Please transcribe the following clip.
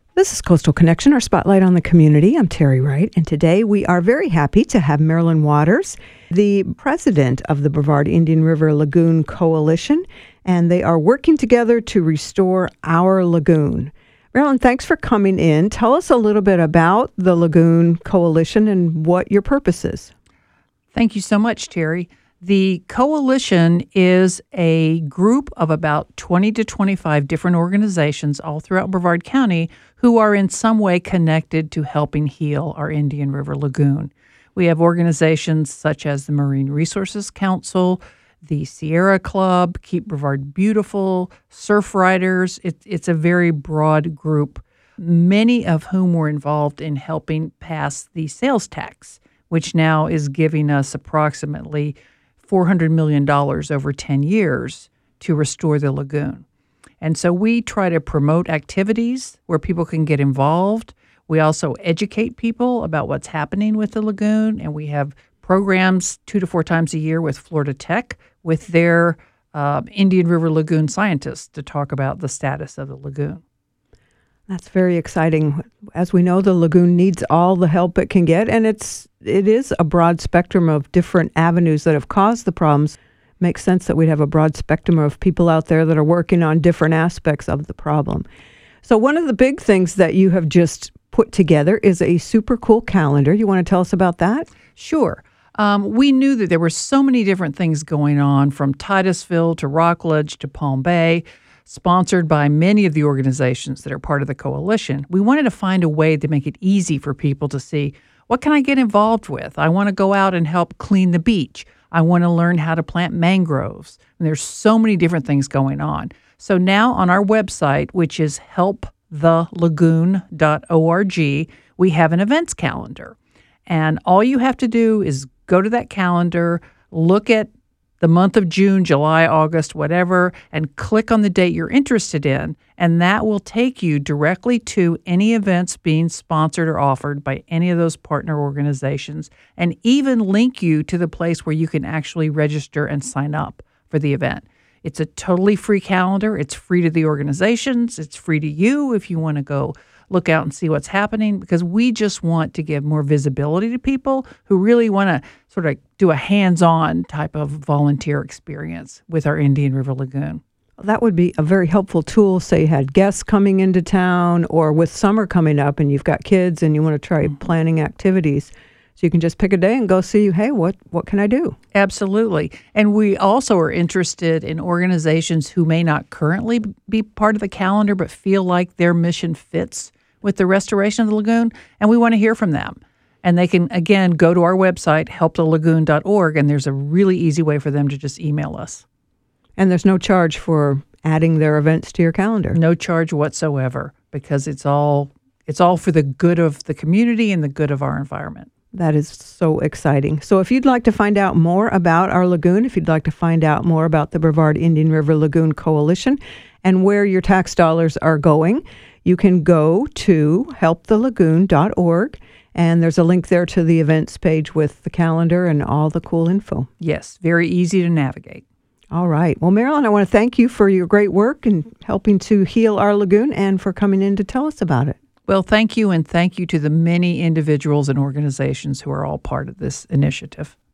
This is Coastal Connection, our spotlight on the community. I'm Terry Wright, and today we are very happy to have Marilyn Waters, the president of the Brevard Indian River Lagoon Coalition, and they are working together to restore our lagoon. Marilyn, thanks for coming in. Tell us a little bit about the Lagoon Coalition and what your purpose is. Thank you so much, Terry. The coalition is a group of about 20 to 25 different organizations all throughout Brevard County who are in some way connected to helping heal our Indian River Lagoon. We have organizations such as the Marine Resources Council, the Sierra Club, Keep Brevard Beautiful, Surf Riders. It's a very broad group, many of whom were involved in helping pass the sales tax, which now is giving us approximately $400 million over 10 years to restore the lagoon. And so we try to promote activities where people can get involved. We also educate people about what's happening with the lagoon, and we have programs 2 to 4 times a year with Florida Tech with their Indian River Lagoon scientists to talk about the status of the lagoon. That's very exciting. As we know, the lagoon needs all the help it can get, and it is a broad spectrum of different avenues that have caused the problems. Makes sense that we'd have a broad spectrum of people out there that are working on different aspects of the problem. So one of the big things that you have just put together is a super cool calendar. You want to tell us about that? Sure. We knew that there were so many different things going on, from Titusville to Rockledge to Palm Bay, sponsored by many of the organizations that are part of the coalition. We wanted to find a way to make it easy for people to see, what can I get involved with? I want to go out and help clean the beach. I want to learn how to plant mangroves. And there's so many different things going on. So now on our website, which is helpthelagoon.org, we have an events calendar. And all you have to do is go to that calendar, look at the month of June, July, August, whatever, and click on the date you're interested in, and that will take you directly to any events being sponsored or offered by any of those partner organizations, and even link you to the place where you can actually register and sign up for the event. It's a totally free calendar. It's free to the organizations. It's free to you if you want to go look out and see what's happening, because we just want to give more visibility to people who really want to sort of do a hands-on type of volunteer experience with our Indian River Lagoon. That would be a very helpful tool. Say you had guests coming into town, or with summer coming up and you've got kids and you want to try planning activities. So you can just pick a day and go see, hey, what can I do? Absolutely. And we also are interested in organizations who may not currently be part of the calendar but feel like their mission fits with the restoration of the lagoon, and we want to hear from them. And they can, again, go to our website, helpthelagoon.org, and there's a really easy way for them to just email us. And there's no charge for adding their events to your calendar? No charge whatsoever, because it's all for the good of the community and the good of our environment. That is so exciting. So if you'd like to find out more about our lagoon, if you'd like to find out more about the Brevard Indian River Lagoon Coalition and where your tax dollars are going, you can go to helpthelagoon.org, and there's a link there to the events page with the calendar and all the cool info. Yes, very easy to navigate. All right. Well, Marilyn, I want to thank you for your great work in helping to heal our lagoon and for coming in to tell us about it. Well, thank you, and thank you to the many individuals and organizations who are all part of this initiative.